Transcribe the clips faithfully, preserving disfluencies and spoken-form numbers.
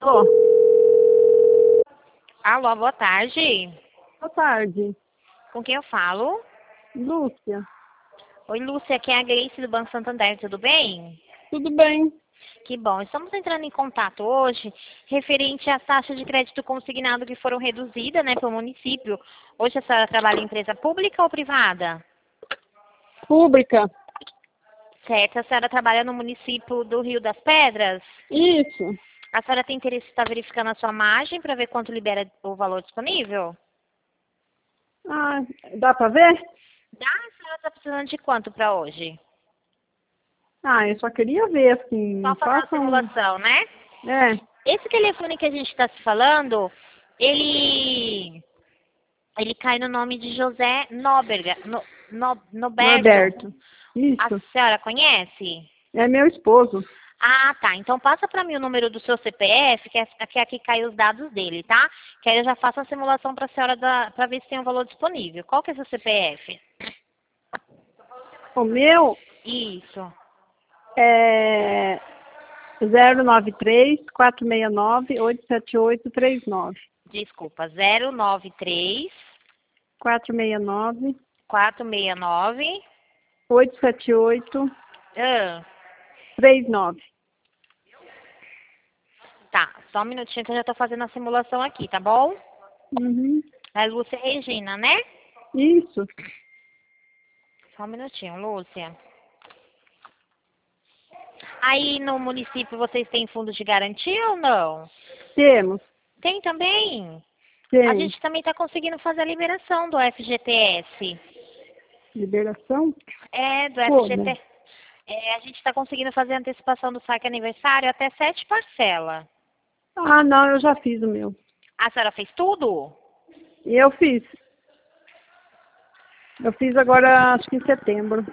Alô? Alô, boa tarde. Boa tarde. Com quem eu falo? Lúcia. Oi, Lúcia, aqui é a Gleice do Banco Santander, tudo bem? Tudo bem? Que bom. Estamos entrando em contato hoje referente às taxas de crédito consignado que foram reduzidas, né, pelo município. Hoje a senhora trabalha em empresa pública ou privada? Pública. Certo, a senhora trabalha no município do Rio das Pedras? Isso. A senhora tem interesse em estar verificando a sua margem para ver quanto libera o valor disponível? Ah, dá pra ver? Dá? A senhora está precisando de quanto para hoje? Ah, eu só queria ver, assim, Só fazer uma faça um... simulação, né? É, Esse telefone que a gente está se falando, ele ele cai no nome de José Nóbrega, no, no, Noberto. Norberto. A Isso. senhora conhece? É meu esposo. Ah, tá. Então passa para mim o número do seu C P F, que é que é aqui cai os dados dele, tá? Que aí eu já faço a simulação para a senhora para ver se tem um valor disponível. Qual que é seu C P F? O meu Isso. é zero nove três, quatro seis nove, oito sete oito três nove. Desculpa, zero nove três quatro seis nove, quatro seis nove. oito sete oito Ah, três nove. tá, só um minutinho que eu já tô fazendo a simulação aqui, tá bom? Uhum. É Lúcia Regina, né? Isso. Só um minutinho, Lúcia. Aí no município vocês têm fundo de garantia ou não? Temos. Tem também. A Tem. gente também está conseguindo fazer a liberação do F G T S. Liberação? É, do Como? F G T S. É, a gente está conseguindo fazer a antecipação do saque aniversário até sete parcelas. Ah, não, eu já fiz o meu. A senhora fez tudo? E eu fiz. Eu fiz agora, acho que em setembro.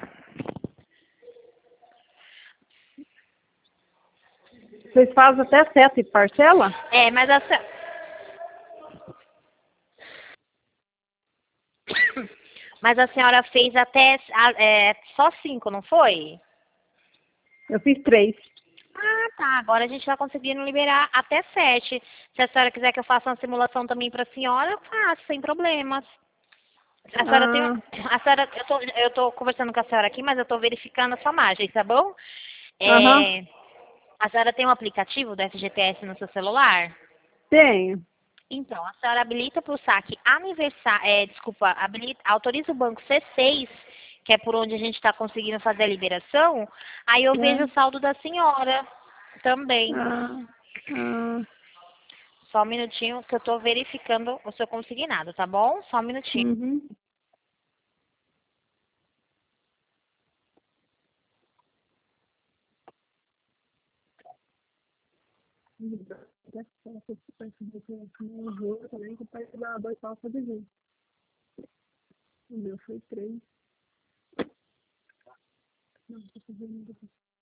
Vocês fazem até sete parcela? É, mas a senhora... Mas a senhora fez até é, só cinco, não foi? Eu fiz três. Ah, tá. Agora a gente está conseguindo liberar até sete. Se a senhora quiser que eu faça uma simulação também para a senhora, eu faço, sem problemas. A senhora tem. Ah, A senhora, eu tô, eu tô conversando com a senhora aqui, mas eu tô verificando a sua margem, tá bom? aham, É, a senhora tem um aplicativo do F G T S no seu celular? tenho. Então, a senhora habilita para o saque aniversário, é, desculpa, habilita, autoriza o banco C seis, que é por onde a gente está conseguindo fazer a liberação, aí eu vejo o É. saldo da senhora também. Ah, ah, Só um minutinho que eu estou verificando o seu consignado, tá bom? Só um minutinho. uhum. Também que o pai dá dois saltos de vez. O meu foi três. Não, tô fazendo.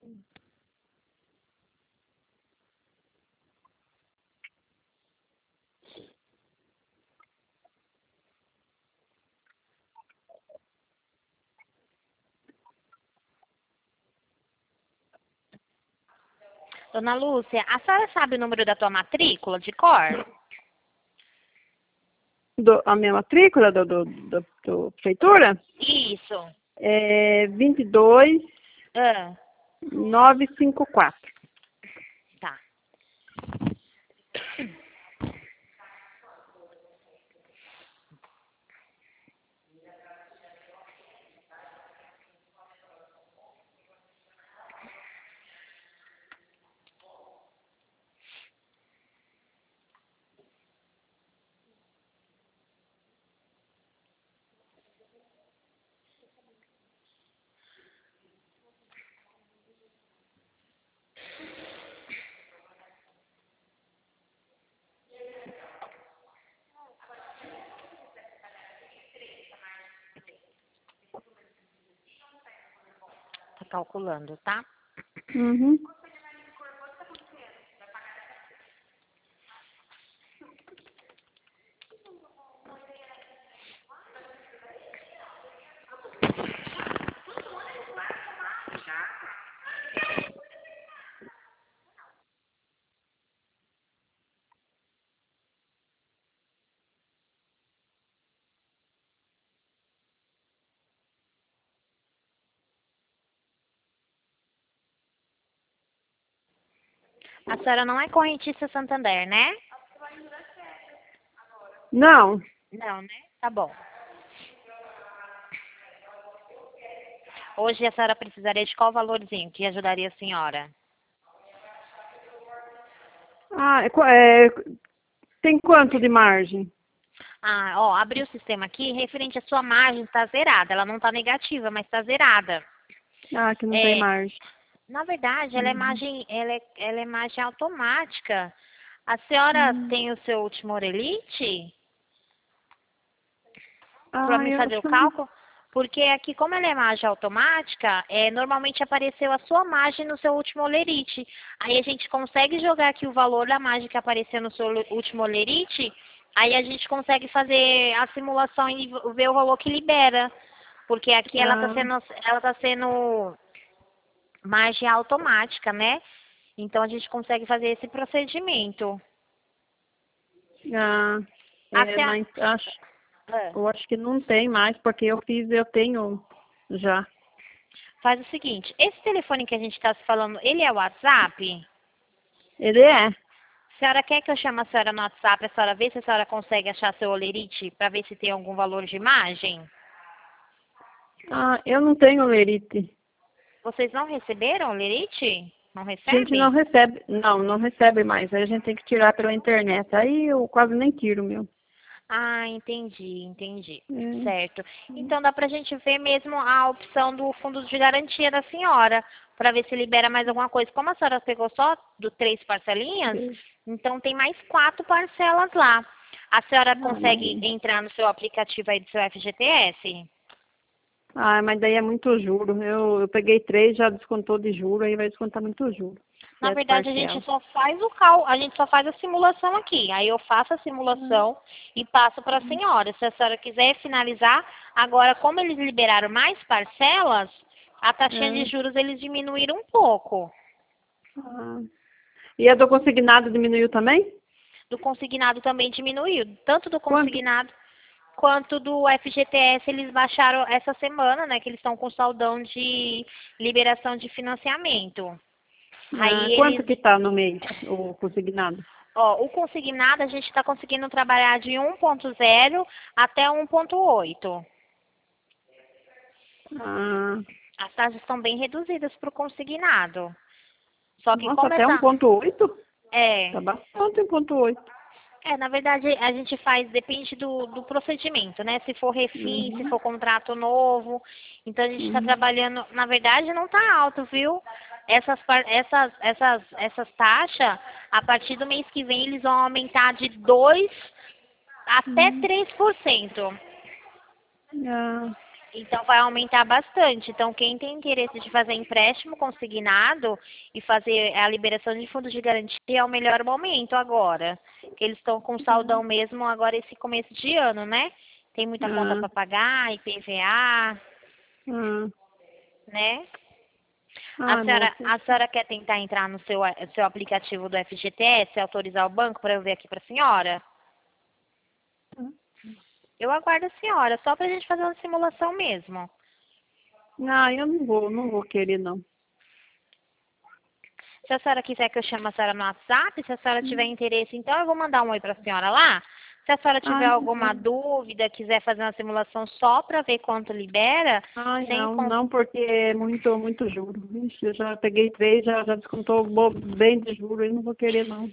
Dona Lúcia, a senhora sabe o número da tua matrícula de cor? Do, a minha matrícula do, do, do, do prefeitura Isso. é vinte e dois Ah, novecentos e cinquenta e quatro. tá. Tá calculando, tá? Uhum. A senhora não é correntista Santander, né? Não. Não, né? Tá bom. Hoje a senhora precisaria de qual valorzinho que ajudaria a senhora? Ah, é, qu- é, tem quanto de margem? Ah, ó, abri o sistema aqui, referente à sua margem, está zerada. Ela não está negativa, mas está zerada. Ah, que não tem É, margem. na verdade, ela é Uhum. margem, ela é, ela é margem automática. A senhora Hum. tem o seu último Orelite para Ah, me eu fazer acho o que eu não... cálculo? Porque aqui, como ela é margem automática, é, normalmente apareceu a sua margem no seu último Olerite. Aí a gente consegue jogar aqui o valor da margem que apareceu no seu último Olerite, aí a gente consegue fazer a simulação e ver o valor que libera. Porque aqui ela está Ah, sendo, ela tá sendo margem automática, né? Então a gente consegue fazer esse procedimento. ah, é, Até a... mas acho, Ah, eu acho que não tem mais, porque eu fiz, eu tenho já. faz o seguinte, esse telefone que a gente está se falando, ele é o WhatsApp? Ele é. A senhora quer que eu chame a senhora no WhatsApp, a senhora vê se a senhora consegue achar seu olerite para ver se tem algum valor de imagem? Ah, eu não tenho lerite. Vocês não receberam olerite? Não A gente não recebe? recebe, não, não recebe mais. Aí a gente tem que tirar pela internet. Aí eu quase nem tiro, meu. Ah, entendi, entendi. É. Certo. Então dá pra gente ver mesmo a opção do fundo de garantia da senhora, para ver se libera mais alguma coisa. Como a senhora pegou só do três parcelinhas, então tem mais quatro parcelas lá. A senhora Ah, consegue mas, entrar no seu aplicativo aí do seu F G T S? ah, mas daí é muito juro. Eu, eu peguei três, já descontou de juro, aí vai descontar muito juro. Na Sete verdade, a gente parcelas. só faz o cal, a gente só faz a simulação aqui. Aí eu faço a simulação e passo para a senhora. Se a senhora quiser finalizar, agora como eles liberaram mais parcelas, a taxinha de É. juros eles diminuíram um pouco. Ah. E a do consignado diminuiu também? Do consignado também diminuiu, tanto do Quanto? consignado quanto do F G T S eles baixaram essa semana, né, que eles estão com saldão de liberação de financiamento. Ah, Aí quanto eles que tá no mês, o consignado? Ó, o consignado a gente está conseguindo trabalhar de um ponto zero até um ponto oito. Ah, As taxas estão bem reduzidas para o consignado. Só que nossa, como até um essa... ponto oito? É, Tá bastante um ponto oito. é, na verdade a gente faz, depende do, do procedimento, né? Se for refim, se Uhum, for contrato novo. Então a gente está uhum, trabalhando, na verdade não está alto, viu? Essas, par- essas, essas, essas taxas, a partir do mês que vem, eles vão aumentar de dois até uhum. três por cento. Ah, Então vai aumentar bastante. Então quem tem interesse de fazer empréstimo consignado e fazer a liberação de fundos de garantia é o melhor momento agora. Que eles estão com saldão mesmo agora esse começo de ano, né? Tem muita conta ah, para pagar, I P V A, ah, né? A ah, senhora, moça. a senhora quer tentar entrar no seu, seu aplicativo do F G T S, autorizar o banco para eu ver aqui para a senhora? Eu aguardo a senhora, só para a gente fazer uma simulação mesmo. Não, eu não vou, não vou querer, não. Se a senhora quiser que eu chame a senhora no WhatsApp, se a senhora tiver interesse, então eu vou mandar um oi para a senhora lá. Se a senhora tiver Ai, alguma não. dúvida, quiser fazer uma simulação só para ver quanto libera, Ai, sem não, con- não, porque é muito, muito juro. Ixi, eu já peguei três, já, já descontou bo- bem de juro, eu não vou querer, não.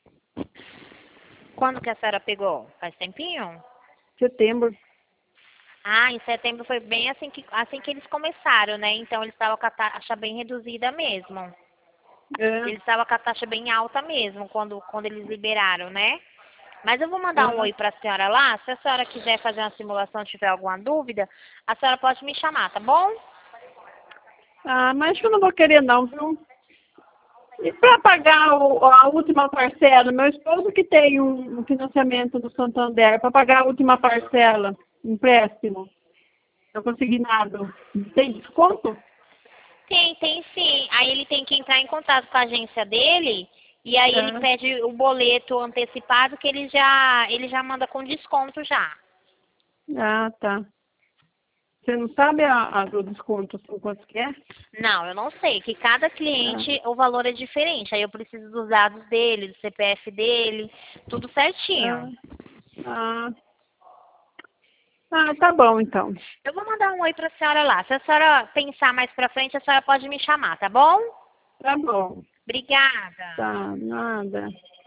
quando que a senhora pegou? Faz tempinho? Setembro. Ah, em setembro foi bem assim que, assim que eles começaram, né? Então eles estavam com a taxa bem reduzida mesmo. É, Eles estavam com a taxa bem alta mesmo quando, quando eles liberaram, né? Mas eu vou mandar um é. oi para a senhora lá. Se a senhora quiser fazer uma simulação, tiver alguma dúvida, a senhora pode me chamar, tá bom? Ah, mas acho que eu não vou querer, não, viu? E para pagar o- a última parcela, meu esposo que tem um um financiamento do Santander, para pagar a última parcela, empréstimo, eu consegui nada. Tem desconto? Tem, tem sim. Aí ele tem que entrar em contato com a agência dele e aí ele É. pede o boleto antecipado que ele já, ele já manda com desconto já. Ah, tá. você não sabe a, a do desconto, assim, quanto que é? Não, eu não sei, que cada cliente o valor é diferente. Aí eu preciso dos dados dele, do C P F dele, tudo certinho. Ah, ah, ah, tá bom, então. Eu vou mandar um oi pra senhora lá. Se a senhora pensar mais pra frente, a senhora pode me chamar, tá bom? Tá bom. Obrigada. Tá, nada.